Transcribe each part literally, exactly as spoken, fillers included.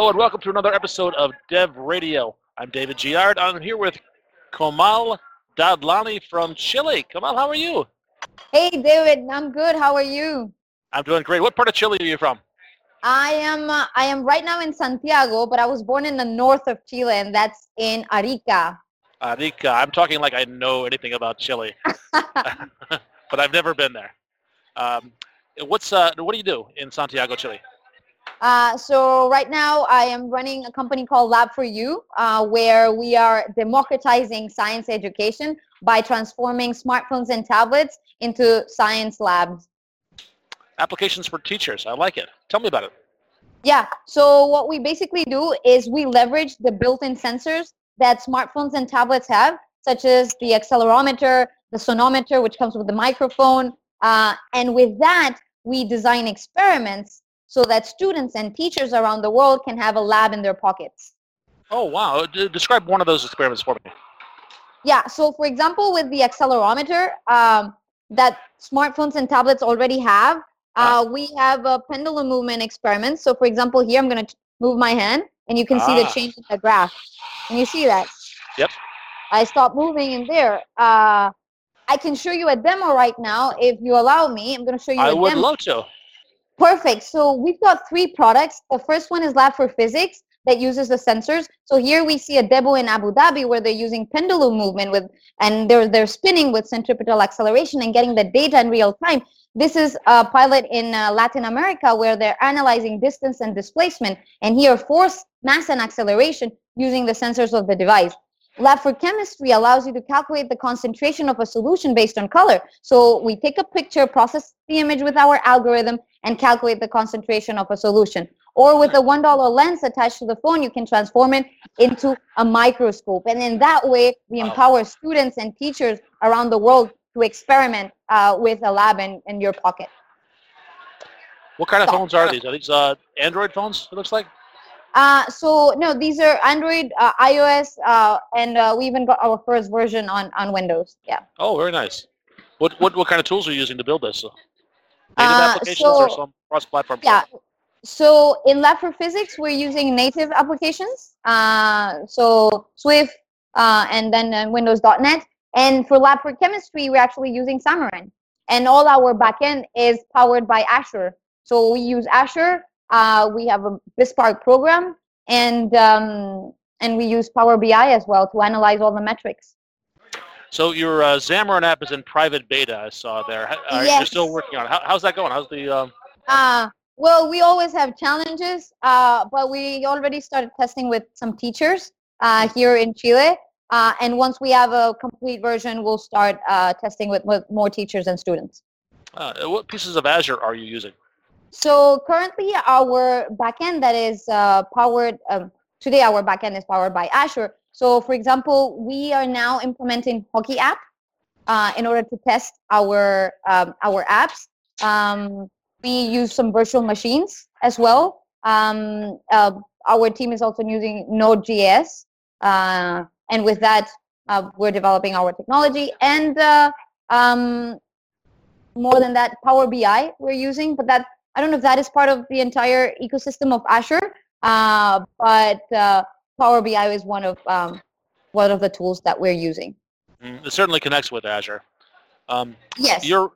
and welcome to another episode of Dev Radio. I'm David Giard. I'm here with Komal Dadlani from Chile. Komal, how are you? Hey, David. I'm good. How are you? I'm doing great. What part of Chile are you from? I am. Uh, I am right now in Santiago, but I was born in the north of Chile, and that's in Arica. Arica. I'm talking like I know anything about Chile, but I've never been there. Um, what's uh, what do you do in Santiago, Chile? Uh, so right now I am running a company called Lab for You, uh, where we are democratizing science education by transforming smartphones and tablets into science labs. Applications for teachers. I like it. Tell me about it. Yeah. So what we basically do is we leverage the built-in sensors that smartphones and tablets have, such as the accelerometer, the sonometer, which comes with the microphone. Uh, and with that, we design experiments so that students and teachers around the world can have a lab in their pockets. Oh, wow. D- describe one of those experiments for me. Yeah, so for example, with the accelerometer um, that smartphones and tablets already have, uh, Ah. we have a pendulum movement experiment. So for example, here I'm going to move my hand, and you can see the Ah. change in the graph. Can you see that? Yep. I stop moving in there. Uh, I can show you a demo right now if you allow me. I'm going to show you I a would demo. love to. Perfect. So we've got three products. The first one is Lab for Physics that uses the sensors. So here we see a demo in Abu Dhabi where they're using pendulum movement with, and they're they're spinning with centripetal acceleration and getting the data in real time. This is a pilot in uh, Latin America where they're analyzing distance and displacement, and here force, mass, and acceleration using the sensors of the device. Lab for Chemistry allows you to calculate the concentration of a solution based on color. So we take a picture, process the image with our algorithm, and calculate the concentration of a solution. Or with a one dollar lens attached to the phone, you can transform it into a microscope. And in that way, we Wow. empower students and teachers around the world to experiment uh, with a lab in, in your pocket. What kind of So- phones are these? Are these uh, Android phones, it looks like? Uh, so no, these are Android, uh, iOS, uh, and uh, we even got our first version on, on Windows. Yeah. Oh, very nice. What what what kind of tools are you using to build this? Native Uh, applications or so some cross-platform? yeah. So in Lab for Physics, we're using native applications. Uh, so Swift, uh, and then uh, Windows dot net. And for Lab for Chemistry, we're actually using Xamarin. And all our backend is powered by Azure. So we use Azure. Uh, we have a BizSpark program, and um, and we use Power B I as well to analyze all the metrics. So your uh, Xamarin app is in private beta, I saw there. How- Are you Yes. still working on it? How, how's that going? How's the... Um... Uh, well, we always have challenges, uh, but we already started testing with some teachers uh, here in Chile. Uh, and once we have a complete version, we'll start uh, testing with, with more teachers and students. Uh, what pieces of Azure are you using? So currently our backend that is uh, powered, um, today our backend is powered by Azure. So for example, we are now implementing Hockey app uh, in order to test our, um, our apps. Um, we use some virtual machines as well. Um, uh, our team is also using Node.js. Uh, and with that, uh, we're developing our technology. And uh, um, more than that, Power B I we're using, but that I don't know if that is part of the entire ecosystem of Azure, uh, but uh, Power B I is one of um, one of the tools that we're using. Mm, it certainly connects with Azure. Um, Yes. You're...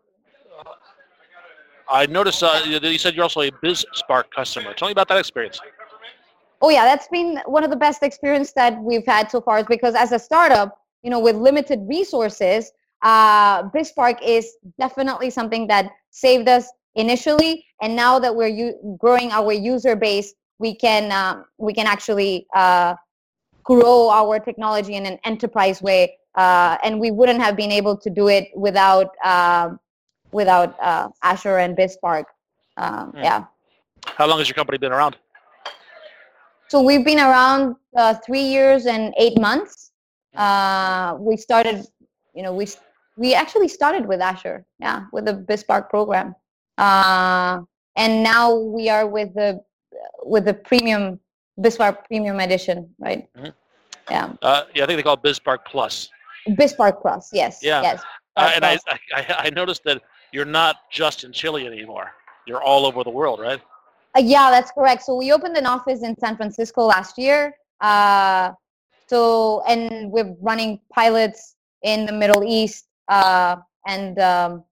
I noticed uh, you you said you're also a BizSpark customer. Tell me about that experience. Oh yeah, that's been one of the best experience that we've had so far. Is because as a startup, you know, with limited resources, uh, BizSpark is definitely something that saved us initially, and now that we're u- growing our user base, we can um, we can actually uh, grow our technology in an enterprise way, uh, and we wouldn't have been able to do it without um without uh, Azure and BizSpark. Um, Hmm. Yeah. How long has your company been around? So we've been around uh, three years and eight months. Uh, we started, you know, we we actually started with Azure, yeah, with the BizSpark program, uh, and now we are with the with the premium BizSpark Premium Edition, right? Mhm. Yeah, Uh, yeah, I think they call it BizSpark Plus. BizSpark Plus, yes, Yeah. yes. Uh, and I, Plus. I I noticed that you're not just in Chile anymore. You're all over the world, right? Uh, yeah, that's correct. So we opened an office in San Francisco last year. Uh, so and we're running pilots in the Middle East, uh, and um,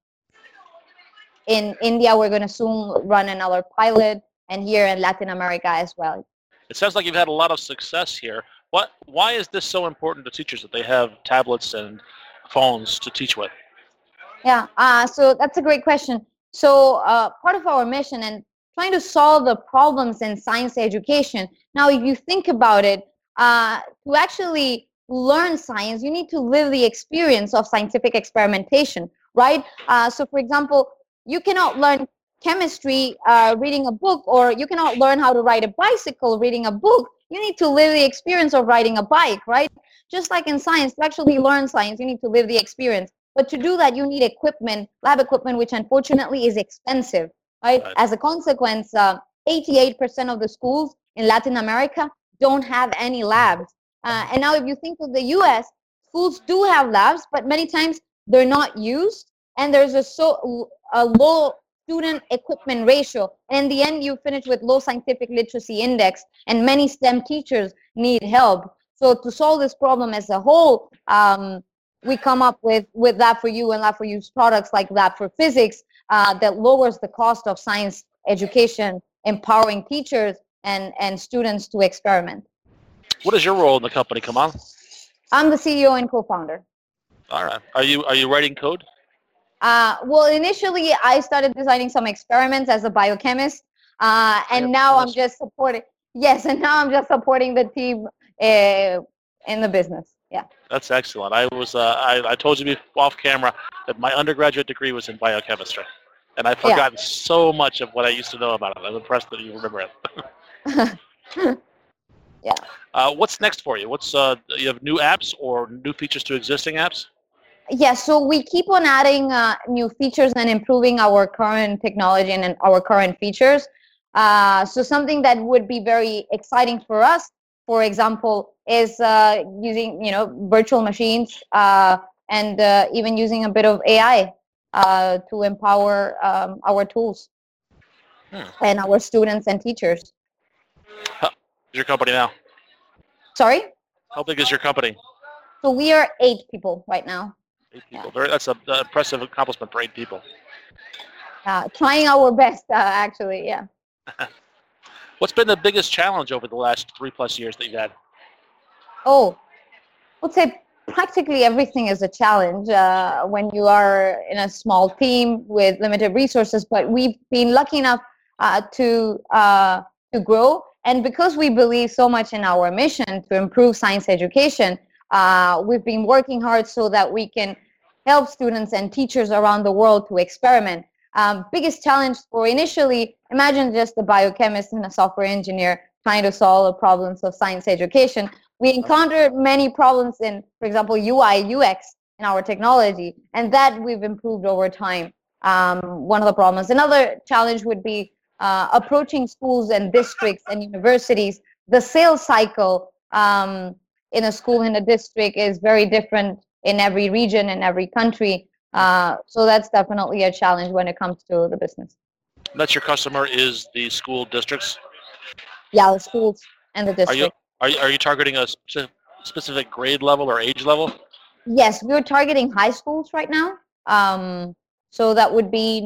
in India we're going to soon run another pilot, and here in Latin America as well. It sounds like you've had a lot of success here. What? Why is this so important to teachers that they have tablets and phones to teach with? Yeah, uh, so that's a great question. So uh, part of our mission and trying to solve the problems in science education. Now, if you think about it, uh, to actually learn science, you need to live the experience of scientific experimentation, right? Uh, so, for example, you cannot learn chemistry uh, reading a book, or you cannot learn how to ride a bicycle reading a book. You need to live the experience of riding a bike, right? Just like in science, to actually learn science, you need to live the experience. But to do that, you need equipment, lab equipment, which unfortunately is expensive, right? Right. As a consequence, uh, eighty-eight percent of the schools in Latin America don't have any labs. Uh, and now if you think of the U S, schools do have labs, but many times they're not used, and there's a, so, a low student equipment ratio. And in the end, you finish with low scientific literacy index, and many STEM teachers need help. So to solve this problem as a whole, um, we come up with with Lab four U and Lab four U's products like Lab for Physics uh, that lowers the cost of science education, empowering teachers and and students to experiment. What is your role in the company, Kamal? I'm the C E O and co-founder. All right. Are you are you writing code? Uh, well, initially I started designing some experiments as a biochemist, uh, and now I'm just supporting. Yes, and now I'm just supporting the team uh, in the business. Yeah. That's excellent. I was uh, I, I told you off camera that my undergraduate degree was in biochemistry, and I've Yeah. forgotten so much of what I used to know about it. I'm impressed that you remember it. Yeah. Uh, what's next for you? What's uh, you have new apps or new features to existing apps? Yeah, so we keep on adding uh, new features and improving our current technology and our current features. Uh, so something that would be very exciting for us, for example, is uh, using you know virtual machines uh, and uh, even using a bit of A I uh, to empower um, our tools Hmm. and our students and teachers. How big is your company now? Sorry? How big is your company? So we are eight people right now. Eight people. Very, that's an impressive accomplishment for eight people. Uh, trying our best, uh, actually, yeah. What's been the biggest challenge over the last three plus years that you've had? Oh, I would say practically everything is a challenge uh, when you are in a small team with limited resources. But we've been lucky enough uh, to uh, to grow, and because we believe so much in our mission to improve science education, uh, we've been working hard so that we can help students and teachers around the world to experiment. Um, biggest challenge for initially, imagine just a biochemist and a software engineer trying to solve the problems of science education. We encountered many problems in, for example, U I, U X in our technology, and that we've improved over time. Um, one of the problems. Another challenge would be uh, approaching schools and districts and universities. The sales cycle um, in a school in a district is very different in every region, in every country. Uh, so that's definitely a challenge when it comes to the business. That's your customer is the school districts. Yeah, the schools and the Are you district. are you, are you targeting a spe- specific grade level or age level? Yes, we're targeting high schools right now. Um, so that would be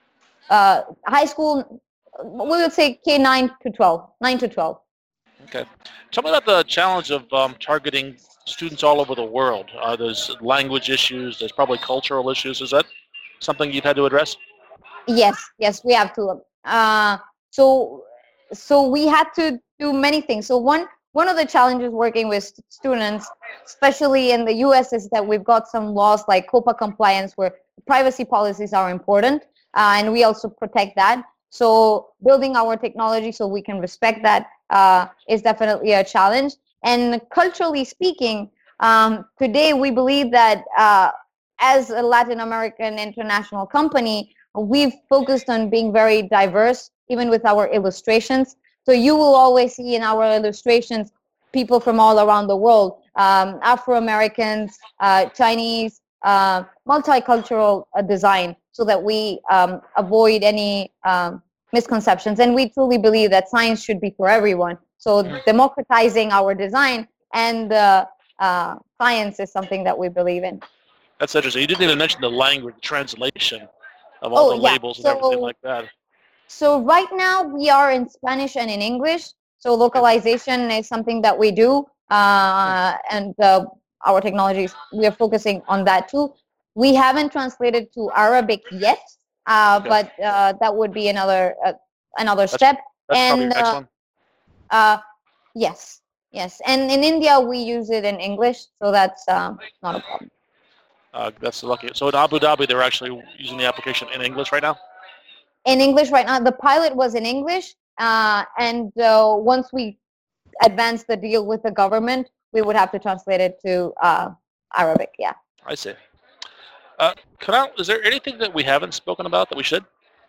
uh, high school, we would say K nine to twelve, nine to twelve. Okay. Tell me about the challenge of um, targeting students all over the world. Uh, there's language issues. There's probably cultural issues. Is that something you've had to address? Yes, yes, we have to. Uh, so, so we had to do many things. So one one of the challenges working with st- students, especially in the U S, is that we've got some laws like COPPA compliance, where privacy policies are important, uh, and we also protect that. So building our technology so we can respect that uh, is definitely a challenge. And culturally speaking, um, today we believe that uh, as a Latin American international company, we've focused on being very diverse, even with our illustrations. So you will always see in our illustrations people from all around the world, um, Afro-Americans, uh, Chinese, uh, multicultural uh, design, so that we um, avoid any um, misconceptions. And we truly believe that science should be for everyone. So Mhm. democratizing our design and uh, uh, science is something that we believe in. That's interesting. You didn't even mention the language translation of all Oh, the yeah. labels and everything So like that. So right now we are in Spanish and in English. So Okay. localization is something that we do, uh, and uh, our technologies, we are focusing on that too. We haven't translated to Arabic yet, uh, Okay. but uh, that would be another uh, another That's step. that's probably your And next uh, one. uh, yes, yes. And in India we use it in English, so that's um, not a problem. Uh, that's lucky. So in Abu Dhabi, they're actually using the application in English right now. In English right now, the pilot was in English, uh, and uh, once we advance the deal with the government, we would have to translate it to uh, Arabic. Yeah. I see. Uh, Kunal, is there anything that we haven't spoken about that we should?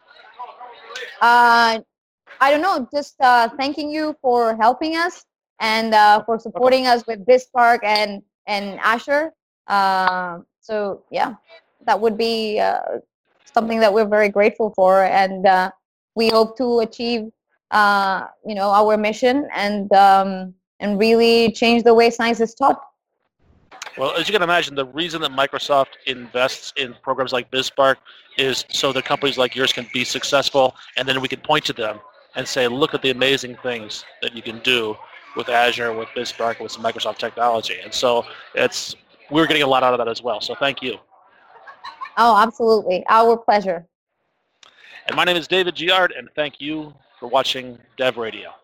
Uh, I don't know. Just uh, thanking you for helping us and uh, for Welcome. supporting us with BizSpark and and Azure. Uh, so yeah, that would be uh, something that we're very grateful for, and uh, we hope to achieve, uh, you know, our mission and um, and really change the way science is taught. Well, as you can imagine, the reason that Microsoft invests in programs like BizSpark is so that companies like yours can be successful, and then we can point to them and say, look at the amazing things that you can do with Azure, with BizSpark, with some Microsoft technology. And so it's we're getting a lot out of that as well. So thank you. Oh, absolutely. Our pleasure. And my name is David Giard, and thank you for watching Dev Radio.